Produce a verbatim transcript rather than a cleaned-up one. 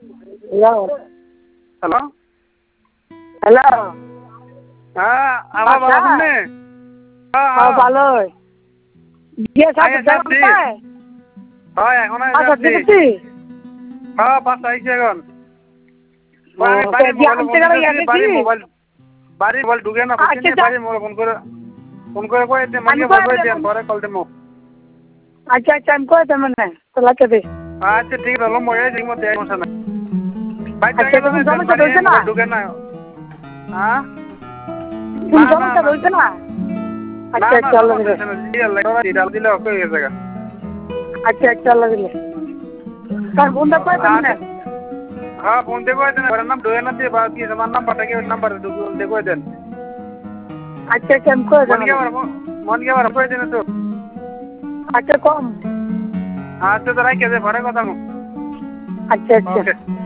Hello. Hello? Hello. Ah, আমার ভালো শুননে? হ্যাঁ হ্যাঁ ভালোই। গিয়ে সাথে যাবো তাই? হয় এখন আচ্ছা দিদি। হ্যাঁ পাঁচ আইছে এখন। বাড়ি বাড়ি মোবাইল ফোন থেকে দিতেছি বাড়ি মোবাইল বাড়ি মোবাইল ঢুকে না বুঝছিনি বাড়ি মোবাইল ফোন করে ফোন করে কয়ে দে মনকে বলবে দেন পরে কল দেবো। আচ্ছা আচ্ছা আমি কয়ে দেব না তোলাকে দে। আচ্ছা ঠিক আছে মরে যাই মধ্যে সমস্যা নাই। বাইরে আচ্ছা তুমি সমস্যা হইছে না? ঢুকে না। হ্যাঁ? তুমি সমস্যা হইছে না? আচ্ছা চলো দিলে। দিলে ওকে হয়ে যাবে। আচ্ছা চলো দিলে। তার ফোনটা কয়ে দেব না? হ্যাঁ ফোন দেখো দেন ওর নাম দোয়া না দিয়ে বা কি আমার নাম্বারটা কি ওই নাম্বারে দেখো দেন। আচ্ছা আচ্ছা আমি কয়ে দেব। মন কে বার মন কে বার কয়ে দেন তো। আচ্ছা কম। আচ্ছা তো রাখে দে পরে কথা মু। আচ্ছা আচ্ছা।